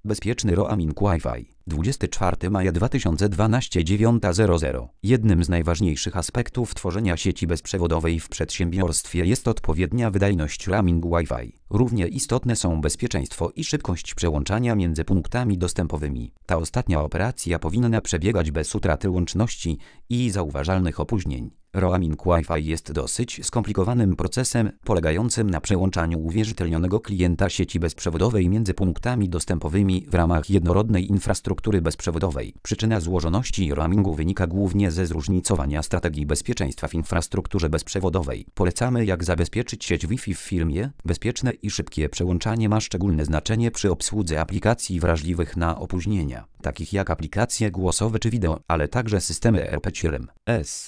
Bezpieczny roaming Wi-Fi. 24 maja 2012 9:00. Jednym z najważniejszych aspektów tworzenia sieci bezprzewodowej w przedsiębiorstwie jest odpowiednia wydajność roamingu Wi-Fi. Równie istotne są bezpieczeństwo i szybkość przełączania między punktami dostępowymi. Ta ostatnia operacja powinna przebiegać bez utraty łączności i zauważalnych opóźnień. Roaming Wi-Fi jest dosyć skomplikowanym procesem polegającym na przełączaniu uwierzytelnionego klienta sieci bezprzewodowej między punktami dostępowymi w ramach jednorodnej infrastruktury bezprzewodowej. Przyczyna złożoności roamingu wynika głównie ze zróżnicowania strategii bezpieczeństwa w infrastrukturze bezprzewodowej. Polecamy, jak zabezpieczyć sieć Wi-Fi w firmie. Bezpieczne i szybkie przełączanie ma szczególne znaczenie przy obsłudze aplikacji wrażliwych na opóźnienia, takich jak aplikacje głosowe czy wideo, ale także systemy ERP-CRM.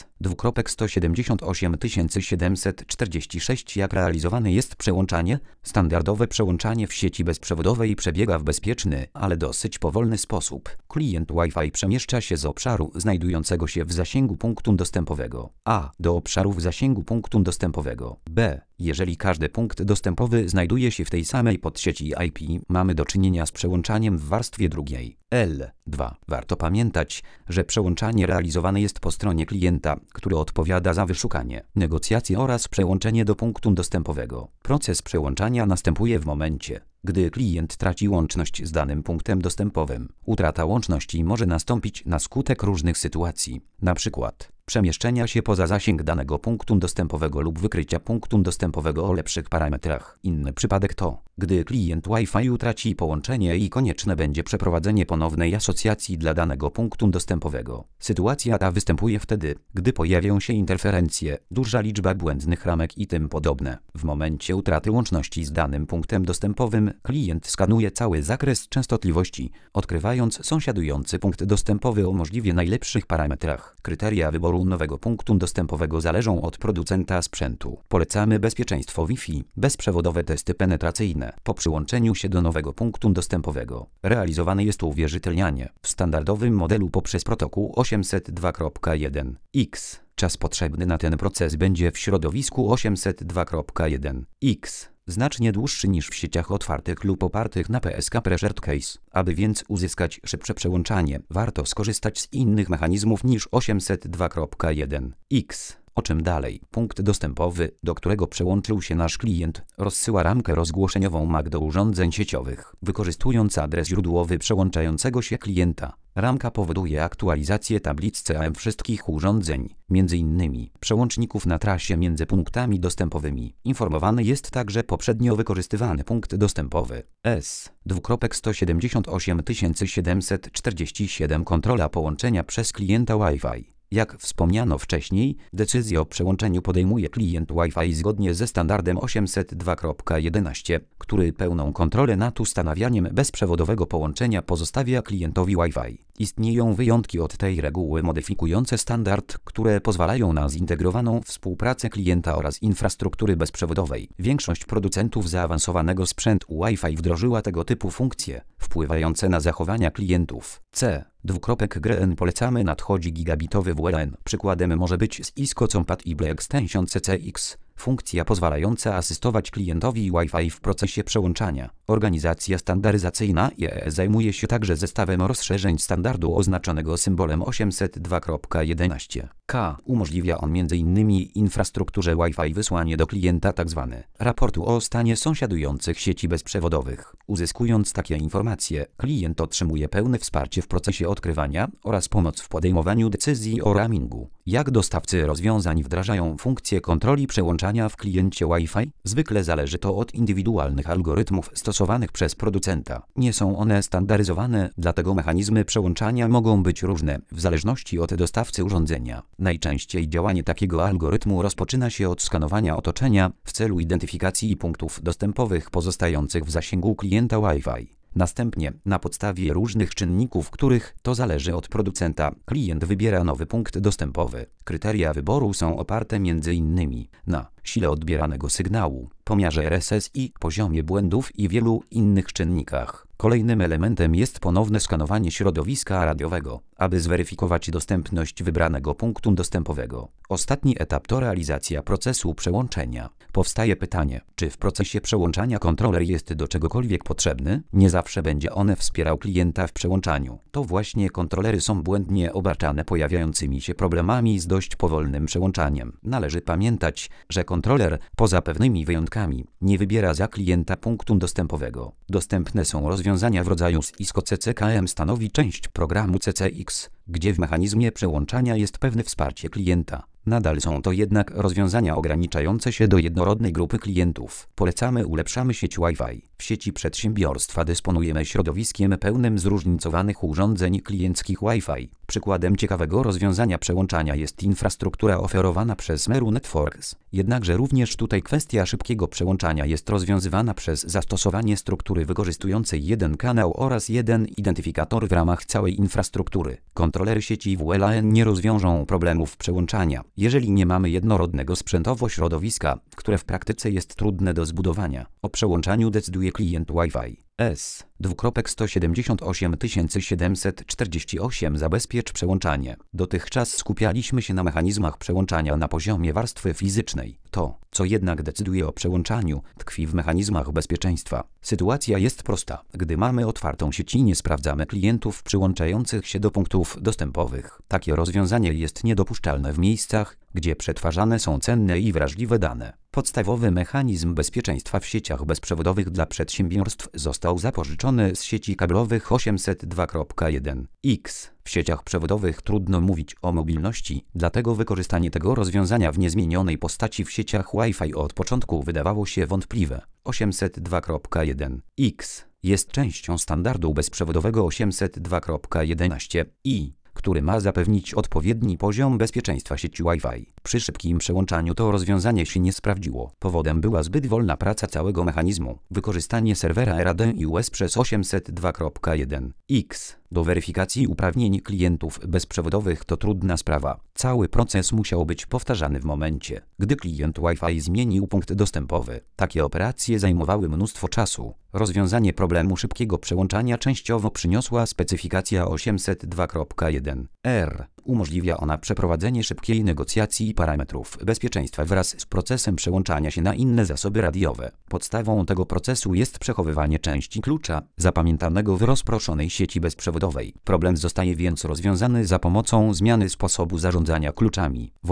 178 Jak realizowane jest przełączanie? Standardowe przełączanie w sieci bezprzewodowej przebiega w bezpieczny, ale dosyć powolny sposób. Klient Wi-Fi przemieszcza się z obszaru znajdującego się w zasięgu punktu dostępowego A do obszaru w zasięgu punktu dostępowego B. Jeżeli każdy punkt dostępowy znajduje się w tej samej podsieci IP, mamy do czynienia z przełączaniem w warstwie drugiej. L2. Warto pamiętać, że przełączanie realizowane jest po stronie klienta, który odpowiada za wyszukanie, negocjacje oraz przełączenie do punktu dostępowego. Proces przełączania następuje w momencie, gdy klient traci łączność z danym punktem dostępowym. Utrata łączności może nastąpić na skutek różnych sytuacji, np. przemieszczenia się poza zasięg danego punktu dostępowego lub wykrycia punktu dostępowego o lepszych parametrach. Inny przypadek to, gdy klient Wi-Fi utraci połączenie i konieczne będzie przeprowadzenie ponownej asocjacji dla danego punktu dostępowego. Sytuacja ta występuje wtedy, gdy pojawią się interferencje, duża liczba błędnych ramek i tym podobne. W momencie utraty łączności z danym punktem dostępowym, klient skanuje cały zakres częstotliwości, odkrywając sąsiadujący punkt dostępowy o możliwie najlepszych parametrach. Kryteria wyboru nowego punktu dostępowego zależą od producenta sprzętu. Polecamy bezpieczeństwo Wi-Fi, bezprzewodowe testy penetracyjne. Po przyłączeniu się do nowego punktu dostępowego realizowane jest uwierzytelnianie w standardowym modelu poprzez protokół 802.1x. Czas potrzebny na ten proces będzie w środowisku 802.1x znacznie dłuższy niż w sieciach otwartych lub opartych na PSK Pressured Case. Aby więc uzyskać szybsze przełączanie, warto skorzystać z innych mechanizmów niż 802.1x. O czym dalej? Punkt dostępowy, do którego przełączył się nasz klient, rozsyła ramkę rozgłoszeniową MAC do urządzeń sieciowych, wykorzystując adres źródłowy przełączającego się klienta. Ramka powoduje aktualizację tablic CAM wszystkich urządzeń, m.in. przełączników na trasie między punktami dostępowymi. Informowany jest także poprzednio wykorzystywany punkt dostępowy S278747. Kontrola połączenia przez klienta Wi-Fi. Jak wspomniano wcześniej, decyzję o przełączeniu podejmuje klient Wi-Fi zgodnie ze standardem 802.11, który pełną kontrolę nad ustanawianiem bezprzewodowego połączenia pozostawia klientowi Wi-Fi. Istnieją wyjątki od tej reguły modyfikujące standard, które pozwalają na zintegrowaną współpracę klienta oraz infrastruktury bezprzewodowej. Większość producentów zaawansowanego sprzętu Wi-Fi wdrożyła tego typu funkcje, wpływające na zachowania klientów. C:*GRN polecamy nadchodzi gigabitowy WLAN. Przykładem może być Cisco Compatible Extension CCX. Funkcja pozwalająca asystować klientowi Wi-Fi w procesie przełączania. Organizacja standaryzacyjna IEEE zajmuje się także zestawem rozszerzeń standardu oznaczonego symbolem 802.11k. Umożliwia on m.in. infrastrukturze Wi-Fi wysłanie do klienta tzw. raportu o stanie sąsiadujących sieci bezprzewodowych. Uzyskując takie informacje, klient otrzymuje pełne wsparcie w procesie odkrywania oraz pomoc w podejmowaniu decyzji o roamingu. Jak dostawcy rozwiązań wdrażają funkcję kontroli przełączania w kliencie Wi-Fi? Zwykle zależy to od indywidualnych algorytmów stosowanych przez producenta. Nie są one standaryzowane, dlatego mechanizmy przełączania mogą być różne, w zależności od dostawcy urządzenia. Najczęściej działanie takiego algorytmu rozpoczyna się od skanowania otoczenia w celu identyfikacji punktów dostępowych pozostających w zasięgu klienta Wi-Fi. Następnie, na podstawie różnych czynników, których to zależy od producenta, klient wybiera nowy punkt dostępowy. Kryteria wyboru są oparte m.in. na sile odbieranego sygnału, pomiarze RSSI, poziomie błędów i wielu innych czynnikach. Kolejnym elementem jest ponowne skanowanie środowiska radiowego, aby zweryfikować dostępność wybranego punktu dostępowego. Ostatni etap to realizacja procesu przełączenia. Powstaje pytanie, czy w procesie przełączania kontroler jest do czegokolwiek potrzebny? Nie zawsze będzie on wspierał klienta w przełączaniu. To właśnie kontrolery są błędnie obarczane pojawiającymi się problemami z dość powolnym przełączaniem. Należy pamiętać, że kontroler, poza pewnymi wyjątkami, nie wybiera za klienta punktu dostępowego. Dostępne są rozwiązania w rodzaju Cisco CCKM stanowi część programu CCX, gdzie w mechanizmie przełączania jest pewne wsparcie klienta. Nadal są to jednak rozwiązania ograniczające się do jednorodnej grupy klientów. Ulepszamy sieć Wi-Fi. W sieci przedsiębiorstwa dysponujemy środowiskiem pełnym zróżnicowanych urządzeń klienckich Wi-Fi. Przykładem ciekawego rozwiązania przełączania jest infrastruktura oferowana przez Meru Networks. Jednakże również tutaj kwestia szybkiego przełączania jest rozwiązywana przez zastosowanie struktury wykorzystującej jeden kanał oraz jeden identyfikator w ramach całej infrastruktury. Kontrolery sieci WLAN nie rozwiążą problemów przełączania, jeżeli nie mamy jednorodnego sprzętowo środowiska, które w praktyce jest trudne do zbudowania. O przełączaniu decyduje klient Wi-Fi. S2.18748 zabezpiecz przełączanie. Dotychczas skupialiśmy się na mechanizmach przełączania na poziomie warstwy fizycznej. To, co jednak decyduje o przełączaniu, tkwi w mechanizmach bezpieczeństwa. Sytuacja jest prosta. Gdy mamy otwartą sieć i nie sprawdzamy klientów przyłączających się do punktów dostępowych. Takie rozwiązanie jest niedopuszczalne w miejscach, gdzie przetwarzane są cenne i wrażliwe dane. Podstawowy mechanizm bezpieczeństwa w sieciach bezprzewodowych dla przedsiębiorstw został zapożyczony z sieci kablowych 802.1x. W sieciach przewodowych trudno mówić o mobilności, dlatego wykorzystanie tego rozwiązania w niezmienionej postaci w sieciach Wi-Fi od początku wydawało się wątpliwe. 802.1x jest częścią standardu bezprzewodowego 802.11i, który ma zapewnić odpowiedni poziom bezpieczeństwa sieci Wi-Fi. Przy szybkim przełączaniu to rozwiązanie się nie sprawdziło. Powodem była zbyt wolna praca całego mechanizmu. Wykorzystanie serwera RADIUS przez 802.1x do weryfikacji uprawnień klientów bezprzewodowych to trudna sprawa. Cały proces musiał być powtarzany w momencie, gdy klient Wi-Fi zmienił punkt dostępowy. Takie operacje zajmowały mnóstwo czasu. Rozwiązanie problemu szybkiego przełączania częściowo przyniosła specyfikacja 802.1r. Umożliwia ona przeprowadzenie szybkiej negocjacji parametrów bezpieczeństwa wraz z procesem przełączania się na inne zasoby radiowe. Podstawą tego procesu jest przechowywanie części klucza zapamiętanego w rozproszonej sieci bezprzewodowej. Problem zostaje więc rozwiązany za pomocą zmiany sposobu zarządzania kluczami. W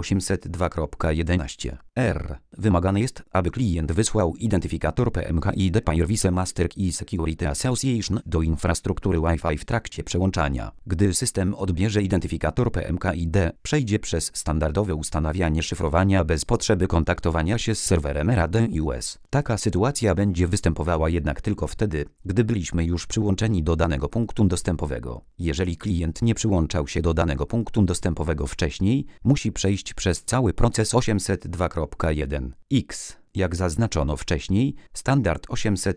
802.11r wymagane jest, aby klient wysłał identyfikator PMKiD Service Master Key Security Association do infrastruktury Wi-Fi w trakcie przełączania. Gdy system odbierze identyfikator PMKiD, przejdzie przez standardowe ustanawianie szyfrowania bez potrzeby kontaktowania się z serwerem RADIUS. Taka sytuacja będzie występowała jednak tylko wtedy, gdy byliśmy już przyłączeni do danego punktu dostępowego. Jeżeli klient nie przyłączał się do danego punktu dostępowego wcześniej, musi przejść przez cały proces 802.1x. Jak zaznaczono wcześniej, standard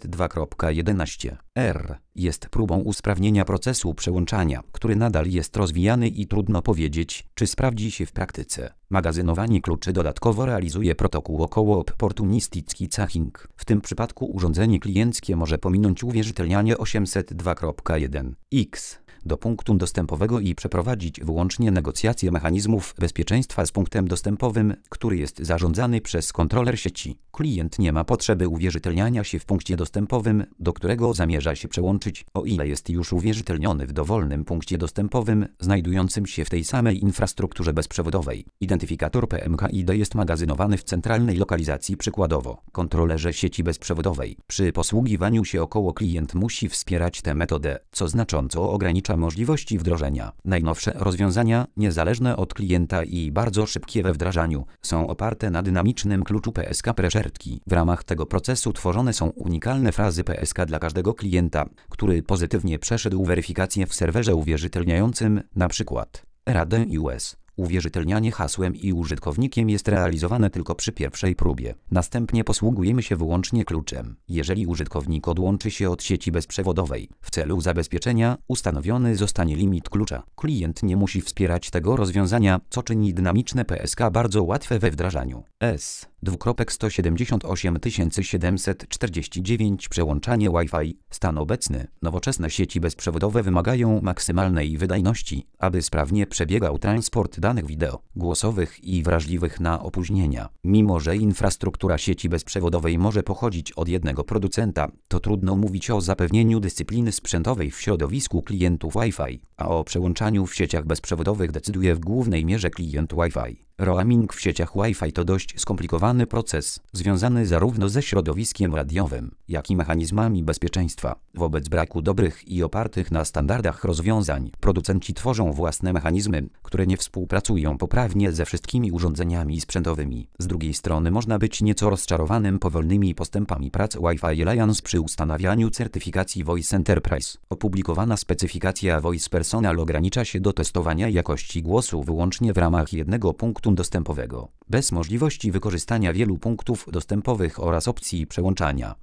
802.11r jest próbą usprawnienia procesu przełączania, który nadal jest rozwijany i trudno powiedzieć, czy sprawdzi się w praktyce. Magazynowanie kluczy dodatkowo realizuje protokół około opportunisticki caching. W tym przypadku urządzenie klienckie może pominąć uwierzytelnianie 802.1x do punktu dostępowego i przeprowadzić wyłącznie negocjacje mechanizmów bezpieczeństwa z punktem dostępowym, który jest zarządzany przez kontroler sieci. Klient nie ma potrzeby uwierzytelniania się w punkcie dostępowym, do którego zamierza się przełączyć, o ile jest już uwierzytelniony w dowolnym punkcie dostępowym, znajdującym się w tej samej infrastrukturze bezprzewodowej. Identyfikator PMKiD jest magazynowany w centralnej lokalizacji, przykładowo kontrolerze sieci bezprzewodowej. Przy posługiwaniu się około klient musi wspierać tę metodę, co znacząco ogranicza możliwości wdrożenia. Najnowsze rozwiązania, niezależne od klienta i bardzo szybkie we wdrażaniu, są oparte na dynamicznym kluczu PSK Pressure Key. W ramach tego procesu tworzone są unikalne frazy PSK dla każdego klienta, który pozytywnie przeszedł weryfikację w serwerze uwierzytelniającym, np. RADIUS. Uwierzytelnianie hasłem i użytkownikiem jest realizowane tylko przy pierwszej próbie. Następnie posługujemy się wyłącznie kluczem. Jeżeli użytkownik odłączy się od sieci bezprzewodowej, w celu zabezpieczenia ustanowiony zostanie limit klucza. Klient nie musi wspierać tego rozwiązania, co czyni dynamiczne PSK bardzo łatwe we wdrażaniu. 2,178 749 Przełączanie Wi-Fi. Stan obecny. Nowoczesne sieci bezprzewodowe wymagają maksymalnej wydajności, aby sprawnie przebiegał transport danych wideo, głosowych i wrażliwych na opóźnienia. Mimo że infrastruktura sieci bezprzewodowej może pochodzić od jednego producenta, to trudno mówić o zapewnieniu dyscypliny sprzętowej w środowisku klientów Wi-Fi, a o przełączaniu w sieciach bezprzewodowych decyduje w głównej mierze klient Wi-Fi. Roaming w sieciach Wi-Fi to dość skomplikowany proces, związany zarówno ze środowiskiem radiowym, jak i mechanizmami bezpieczeństwa. Wobec braku dobrych i opartych na standardach rozwiązań, producenci tworzą własne mechanizmy, które nie współpracują poprawnie ze wszystkimi urządzeniami sprzętowymi. Z drugiej strony można być nieco rozczarowanym powolnymi postępami prac Wi-Fi Alliance przy ustanawianiu certyfikacji Voice Enterprise. Opublikowana specyfikacja Voice Personal ogranicza się do testowania jakości głosu wyłącznie w ramach jednego punktu dostępowego, bez możliwości wykorzystania wielu punktów dostępowych oraz opcji przełączania.